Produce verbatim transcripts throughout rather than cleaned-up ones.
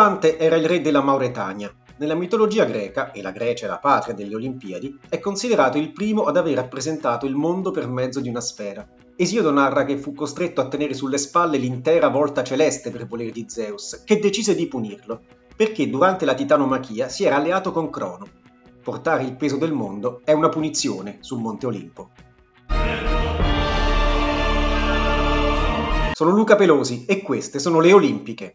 Atlante era il re della Mauretania. Nella mitologia greca, e la Grecia è la patria delle Olimpiadi, è considerato il primo ad aver rappresentato il mondo per mezzo di una sfera. Esiodo narra che fu costretto a tenere sulle spalle l'intera volta celeste per volere di Zeus, che decise di punirlo, perché durante la titanomachia si era alleato con Crono. Portare il peso del mondo è una punizione sul Monte Olimpo. Sono Luca Pelosi e queste sono le Olimpiche.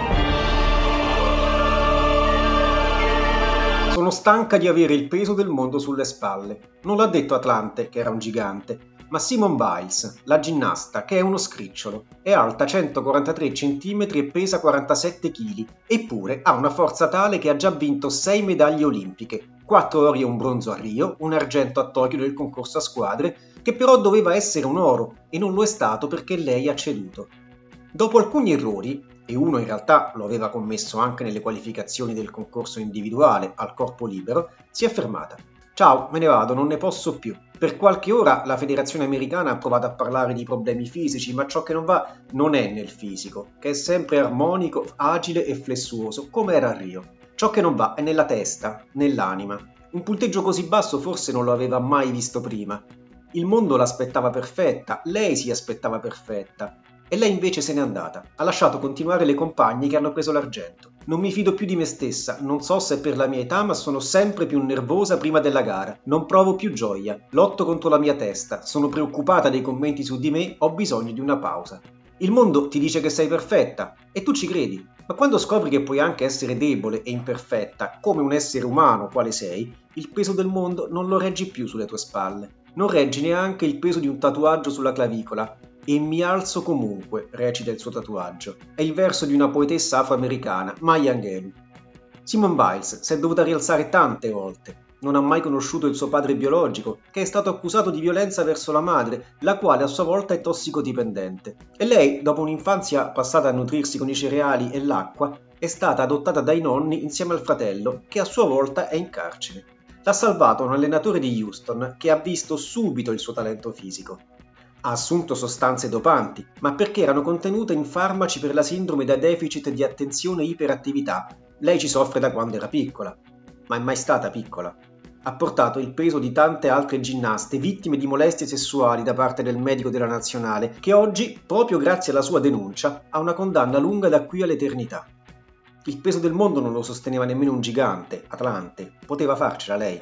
Sono stanca di avere il peso del mondo sulle spalle. Non l'ha detto Atlante, che era un gigante, ma Simone Biles, la ginnasta, che è uno scricciolo. È alta centoquarantatré centimetri e pesa quarantasette chili, eppure ha una forza tale che ha già vinto sei medaglie olimpiche, quattro ori e un bronzo a Rio, un argento a Tokyo nel concorso a squadre, che però doveva essere un oro, e non lo è stato perché lei ha ceduto. Dopo alcuni errori, e uno in realtà lo aveva commesso anche nelle qualificazioni del concorso individuale al corpo libero, si è fermata. Ciao, me ne vado, non ne posso più. Per qualche ora la federazione americana ha provato a parlare di problemi fisici, ma ciò che non va non è nel fisico, che è sempre armonico, agile e flessuoso, come era a Rio. Ciò che non va è nella testa, nell'anima. Un punteggio così basso forse non lo aveva mai visto prima. Il mondo l'aspettava perfetta, lei si aspettava perfetta. E lei invece se n'è andata, ha lasciato continuare le compagne che hanno preso l'argento. Non mi fido più di me stessa, non so se è per la mia età, ma sono sempre più nervosa prima della gara. Non provo più gioia, lotto contro la mia testa, sono preoccupata dei commenti su di me, ho bisogno di una pausa. Il mondo ti dice che sei perfetta, e tu ci credi, ma quando scopri che puoi anche essere debole e imperfetta, come un essere umano quale sei, il peso del mondo non lo reggi più sulle tue spalle. Non reggi neanche il peso di un tatuaggio sulla clavicola. E mi alzo comunque, recita il suo tatuaggio. È il verso di una poetessa afroamericana, Maya Angelou. Simone Biles si è dovuta rialzare tante volte. Non ha mai conosciuto il suo padre biologico, che è stato accusato di violenza verso la madre, la quale a sua volta è tossicodipendente. E lei, dopo un'infanzia passata a nutrirsi con i cereali e l'acqua, è stata adottata dai nonni insieme al fratello, che a sua volta è in carcere. L'ha salvato un allenatore di Houston, che ha visto subito il suo talento fisico. Ha assunto sostanze dopanti, ma perché erano contenute in farmaci per la sindrome da deficit di attenzione e iperattività. Lei ci soffre da quando era piccola, ma è mai stata piccola. Ha portato il peso di tante altre ginnaste vittime di molestie sessuali da parte del medico della nazionale, che oggi, proprio grazie alla sua denuncia, ha una condanna lunga da qui all'eternità. Il peso del mondo non lo sosteneva nemmeno un gigante, Atlante, poteva farcela lei.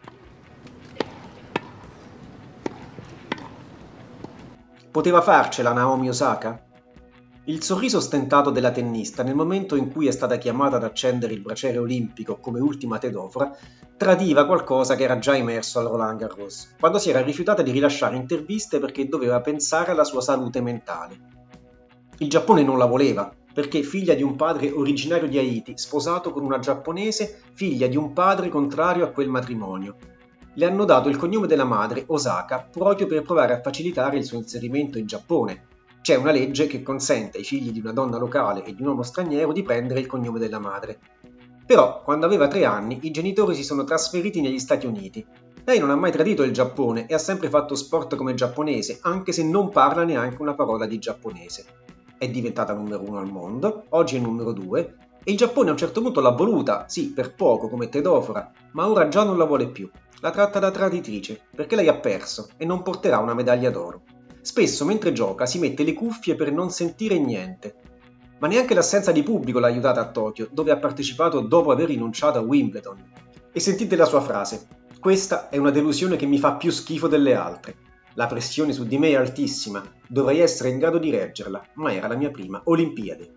Poteva farcela Naomi Osaka? Il sorriso stentato della tennista nel momento in cui è stata chiamata ad accendere il braciere olimpico come ultima tedofora tradiva qualcosa che era già emerso al Roland Garros, quando si era rifiutata di rilasciare interviste perché doveva pensare alla sua salute mentale. Il Giappone non la voleva, perché figlia di un padre originario di Haiti, sposato con una giapponese, figlia di un padre contrario a quel matrimonio. Le hanno dato il cognome della madre, Osaka, proprio per provare a facilitare il suo inserimento in Giappone. C'è una legge che consente ai figli di una donna locale e di un uomo straniero di prendere il cognome della madre. Però, quando aveva tre anni, i genitori si sono trasferiti negli Stati Uniti. Lei non ha mai tradito il Giappone e ha sempre fatto sport come giapponese, anche se non parla neanche una parola di giapponese. È diventata numero uno al mondo, oggi è numero due, e il Giappone a un certo punto l'ha voluta, sì, per poco, come tedofora, ma ora già non la vuole più. La tratta da traditrice, perché lei ha perso e non porterà una medaglia d'oro. Spesso mentre gioca si mette le cuffie per non sentire niente. Ma neanche l'assenza di pubblico l'ha aiutata a Tokyo, dove ha partecipato dopo aver rinunciato a Wimbledon. E sentite la sua frase: questa è una delusione che mi fa più schifo delle altre. La pressione su di me è altissima, dovrei essere in grado di reggerla, ma era la mia prima Olimpiade.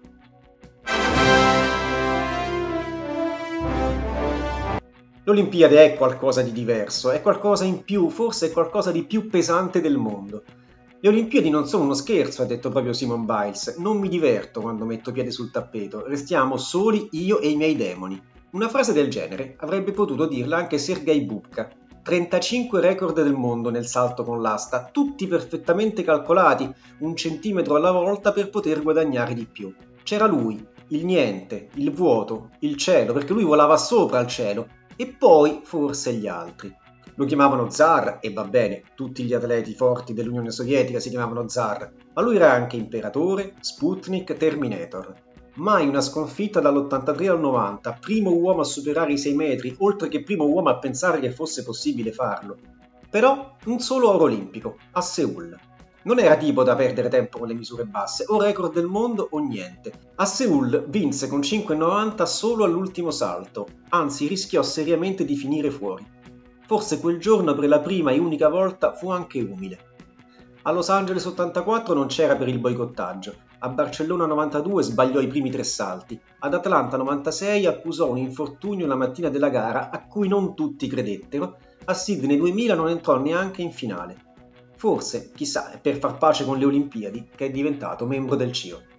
L'Olimpiade è qualcosa di diverso, è qualcosa in più, forse è qualcosa di più pesante del mondo. Le Olimpiadi non sono uno scherzo, ha detto proprio Simone Biles. Non mi diverto quando metto piede sul tappeto, restiamo soli io e i miei demoni. Una frase del genere avrebbe potuto dirla anche Sergej Bubka. trentacinque record del mondo nel salto con l'asta, tutti perfettamente calcolati, un centimetro alla volta per poter guadagnare di più. C'era lui, il niente, il vuoto, il cielo, perché lui volava sopra al cielo. E poi forse gli altri. Lo chiamavano zar, e va bene, tutti gli atleti forti dell'Unione Sovietica si chiamavano zar, ma lui era anche imperatore, Sputnik, Terminator. Mai una sconfitta dall'ottantatré al novanta, primo uomo a superare i sei metri, oltre che primo uomo a pensare che fosse possibile farlo. Però un solo oro olimpico, a Seul. Non era tipo da perdere tempo con le misure basse, o record del mondo o niente. A Seul vinse con cinque virgola novanta solo all'ultimo salto, anzi rischiò seriamente di finire fuori. Forse quel giorno per la prima e unica volta fu anche umile. A Los Angeles ottantaquattro non c'era per il boicottaggio, a Barcellona novantadue sbagliò i primi tre salti, ad Atlanta novantasei accusò un infortunio la mattina della gara a cui non tutti credettero, a Sydney duemila non entrò neanche in finale. Forse, chissà, è per far pace con le Olimpiadi che è diventato membro del C I O.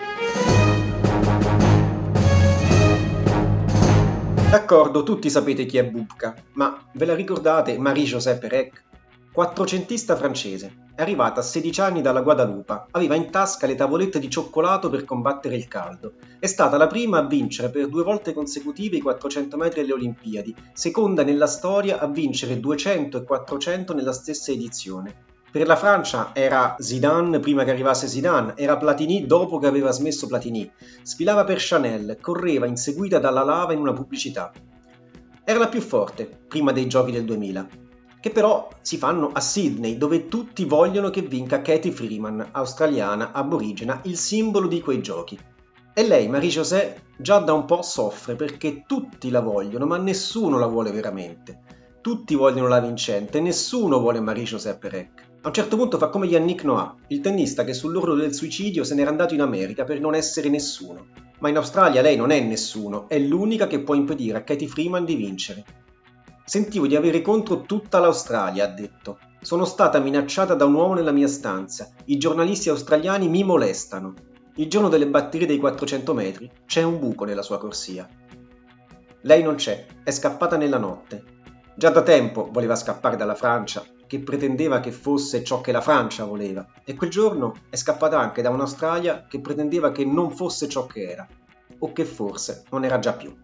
D'accordo, tutti sapete chi è Bubka, ma ve la ricordate Marie-Josée Pérec? Quattrocentista francese, è arrivata a sedici anni dalla Guadalupa, aveva in tasca le tavolette di cioccolato per combattere il caldo. È stata la prima a vincere per due volte consecutive i quattrocento metri alle Olimpiadi, seconda nella storia a vincere duecento e quattrocento nella stessa edizione. Per la Francia era Zidane prima che arrivasse Zidane, era Platini dopo che aveva smesso Platini, sfilava per Chanel, correva inseguita dalla lava in una pubblicità. Era la più forte, prima dei giochi del duemila. Che però si fanno a Sydney, dove tutti vogliono che vinca Cathy Freeman, australiana, aborigena, il simbolo di quei giochi. E lei, Marie-Josée, già da un po' soffre perché tutti la vogliono, ma nessuno la vuole veramente. Tutti vogliono la vincente, nessuno vuole Marie-Josée Pérec. A un certo punto fa come Yannick Noah, il tennista che sull'orlo del suicidio se n'era andato in America per non essere nessuno. Ma in Australia lei non è nessuno, è l'unica che può impedire a Cathy Freeman di vincere. Sentivo di avere contro tutta l'Australia, ha detto. Sono stata minacciata da un uomo nella mia stanza. I giornalisti australiani mi molestano. Il giorno delle batterie dei quattrocento metri c'è un buco nella sua corsia. Lei non c'è, è scappata nella notte. Già da tempo voleva scappare dalla Francia, che pretendeva che fosse ciò che la Francia voleva. E quel giorno è scappata anche da un'Australia che pretendeva che non fosse ciò che era. O che forse non era già più.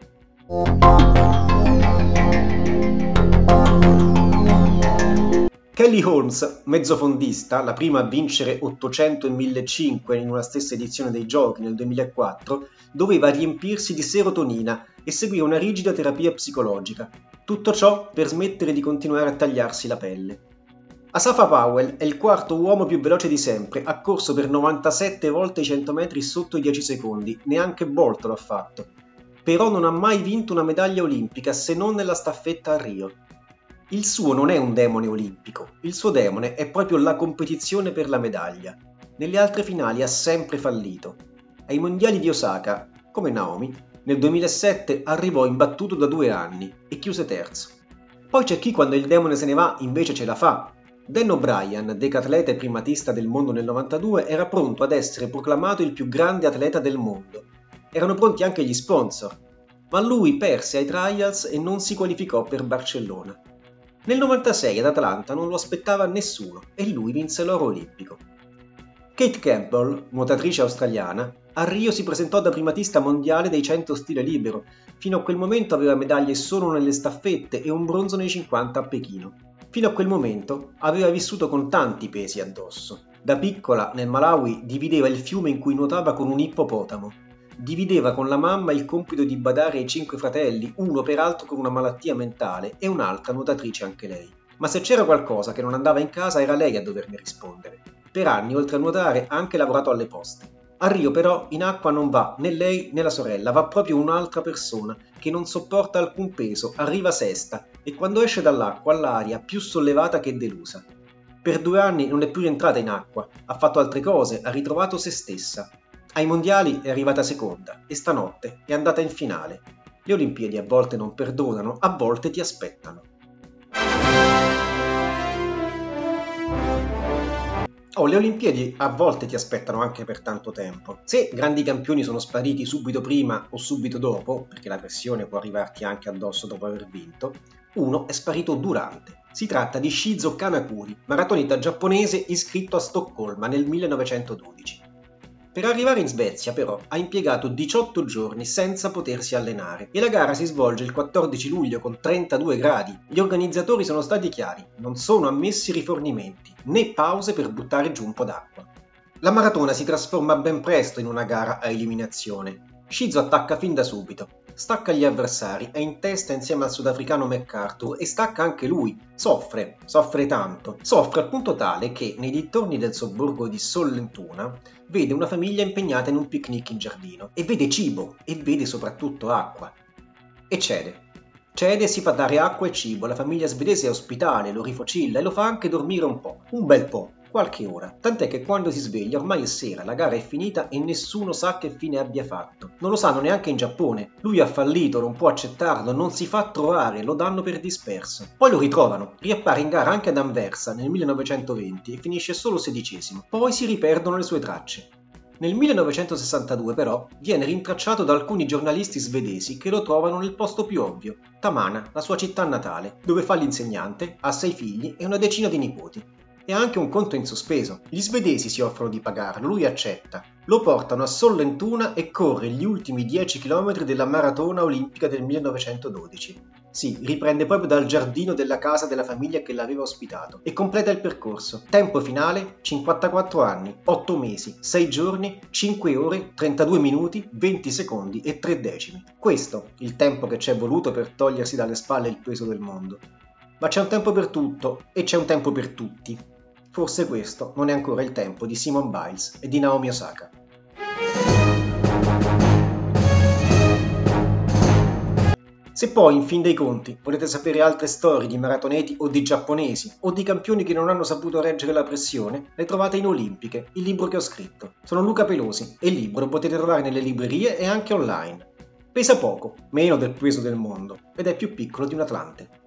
Kelly Holmes, mezzofondista, la prima a vincere ottocento e millecinquecento in una stessa edizione dei giochi nel duemilaquattro, doveva riempirsi di serotonina e seguire una rigida terapia psicologica. Tutto ciò per smettere di continuare a tagliarsi la pelle. Asafa Powell è il quarto uomo più veloce di sempre, ha corso per novantasette volte i cento metri sotto i dieci secondi, neanche Bolt lo ha fatto. Però non ha mai vinto una medaglia olimpica se non nella staffetta a Rio. Il suo non è un demone olimpico, il suo demone è proprio la competizione per la medaglia. Nelle altre finali ha sempre fallito. Ai mondiali di Osaka, come Naomi, nel duemilasette arrivò imbattuto da due anni e chiuse terzo. Poi c'è chi quando il demone se ne va invece ce la fa. Dan O'Brien, decatleta e primatista del mondo nel novantadue, era pronto ad essere proclamato il più grande atleta del mondo. Erano pronti anche gli sponsor, ma lui perse ai trials e non si qualificò per Barcellona. Nel novantasei ad Atlanta non lo aspettava nessuno e lui vinse l'oro olimpico. Kate Campbell, nuotatrice australiana, a Rio si presentò da primatista mondiale dei cento stile libero. Fino a quel momento aveva medaglie solo nelle staffette e un bronzo nei cinquanta a Pechino. Fino a quel momento aveva vissuto con tanti pesi addosso. Da piccola, nel Malawi, divideva il fiume in cui nuotava con un ippopotamo. Divideva con la mamma il compito di badare ai cinque fratelli, uno peraltro con una malattia mentale e un'altra nuotatrice anche lei. Ma se c'era qualcosa che non andava in casa era lei a doverne rispondere. Per anni, oltre a nuotare, ha anche lavorato alle poste. A Rio però in acqua non va né lei né la sorella, va proprio un'altra persona che non sopporta alcun peso, arriva sesta e quando esce dall'acqua ha l'aria più sollevata che delusa. Per due anni non è più rientrata in acqua, ha fatto altre cose, ha ritrovato se stessa. Ai mondiali è arrivata seconda e stanotte è andata in finale. Le Olimpiadi a volte non perdonano, a volte ti aspettano. Oh, le Olimpiadi a volte ti aspettano anche per tanto tempo. Se grandi campioni sono spariti subito prima o subito dopo, perché la pressione può arrivarti anche addosso dopo aver vinto, uno è sparito durante. Si tratta di Shizo Kanakuri, maratoneta giapponese iscritto a Stoccolma nel millenovecentododici. Per arrivare in Svezia, però, ha impiegato diciotto giorni senza potersi allenare e la gara si svolge il quattordici luglio con trentadue gradi. Gli organizzatori sono stati chiari, non sono ammessi rifornimenti, né pause per buttare giù un po' d'acqua. La maratona si trasforma ben presto in una gara a eliminazione. Shizu attacca fin da subito, stacca gli avversari, è in testa insieme al sudafricano McArthur e stacca anche lui. Soffre, soffre tanto. Soffre al punto tale che nei dintorni del sobborgo di Sollentuna vede una famiglia impegnata in un picnic in giardino e vede cibo e vede soprattutto acqua. E cede. Cede e si fa dare acqua e cibo, la famiglia svedese è ospitale, lo rifocilla e lo fa anche dormire un po', un bel po'. Qualche ora, tant'è che quando si sveglia ormai è sera, la gara è finita e nessuno sa che fine abbia fatto. Non lo sanno neanche in Giappone. Lui ha fallito, non può accettarlo, non si fa trovare, lo danno per disperso. Poi lo ritrovano, riappare in gara anche ad Anversa nel millenovecentoventi e finisce solo sedicesimo. Poi si riperdono le sue tracce. Nel millenovecentosessantadue però viene rintracciato da alcuni giornalisti svedesi che lo trovano nel posto più ovvio, Tamana, la sua città natale, dove fa l'insegnante, ha sei figli e una decina di nipoti. E ha anche un conto in sospeso. Gli svedesi si offrono di pagarlo, lui accetta. Lo portano a Sollentuna e corre gli ultimi dieci chilometri della maratona olimpica del millenovecentododici. Sì, riprende proprio dal giardino della casa della famiglia che l'aveva ospitato e completa il percorso. Tempo finale cinquantaquattro anni, otto mesi, sei giorni, cinque ore, trentadue minuti, venti secondi e tre decimi. Questo il tempo che ci è voluto per togliersi dalle spalle il peso del mondo. Ma c'è un tempo per tutto e c'è un tempo per tutti. Forse questo non è ancora il tempo di Simone Biles e di Naomi Osaka. Se poi, in fin dei conti, volete sapere altre storie di maratoneti o di giapponesi o di campioni che non hanno saputo reggere la pressione, le trovate in Olimpiche, il libro che ho scritto. Sono Luca Pelosi e il libro lo potete trovare nelle librerie e anche online. Pesa poco, meno del peso del mondo, ed è più piccolo di un Atlante.